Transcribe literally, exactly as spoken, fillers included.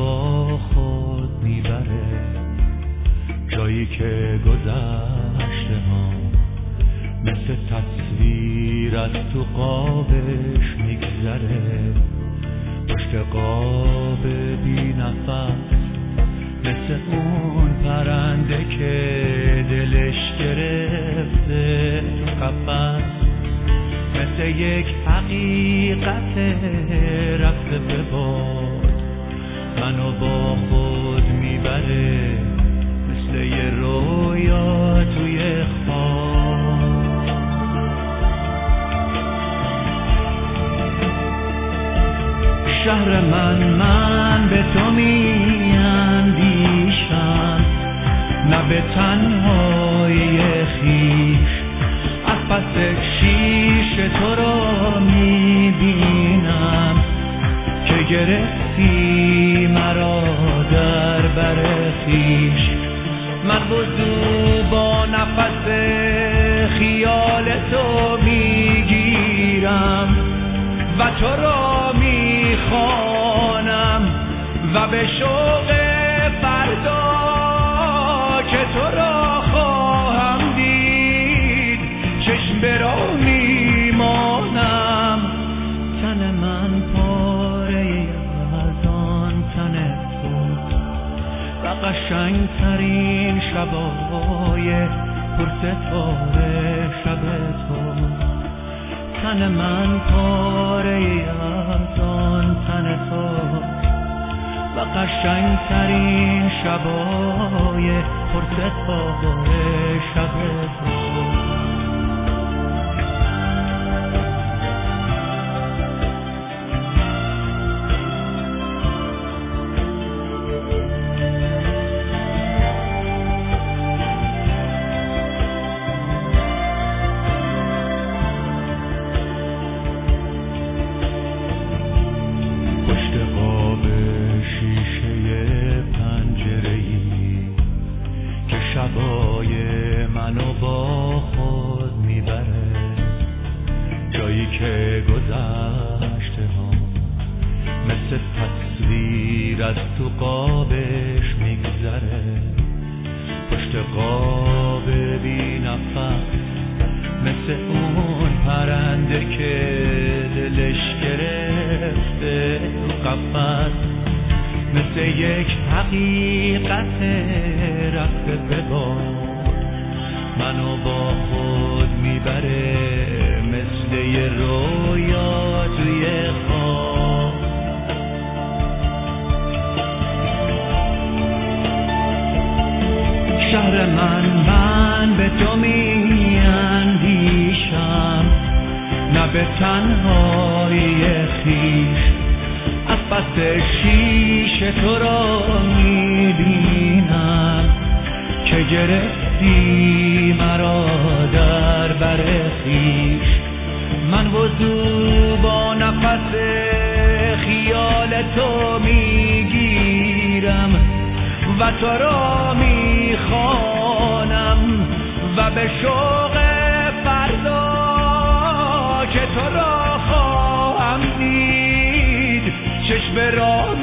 با خود میبره، جایی که گذشته ها مثل تصویر از تو قابش میگذره. پشت قاب بی نفس مثل اون پرنده که دلش گرفته تو قفس، مثل یک حقیقت رفته به باد منو با خود میبره، مثل یه رویا توی خواب. شهر من من به تو می اندیشم، نه به تنهایی خویش، از پس شیش تو را می بینم که گرفتی مرا در بر خویش. من وضو با نفس خیال تو می گیرم و تو را می خوانم و به شوق فردا که تو را خواهم دید چشم به راه می مانم. تن من پاره از آن تن تو و قشنگترین شبای پرستاره شب تو. تن من پاره از آن تن تو و قشنگترین شبای پرستاره شب تو. شبای منو با خود میبره، جایی که گذشته ها مثل تصویر از تو قابش میگذره. پشت قاب بی نفس مثل اون پرنده که دلش گرفته تو قفس، مثل یک حقیقت رفته به باد منو با خود میبره، مثل یه رویا توی خواب. شهر من من به تو می اندیشم، نه به تنهایی خویش، از پس شیش تو را میبینم که گرفتی مرا در بر خویش. من وضو با نفس خیال تو میگیرم و تو را میخوانم و به شوق فردا که تو را خواهم دید چشم راه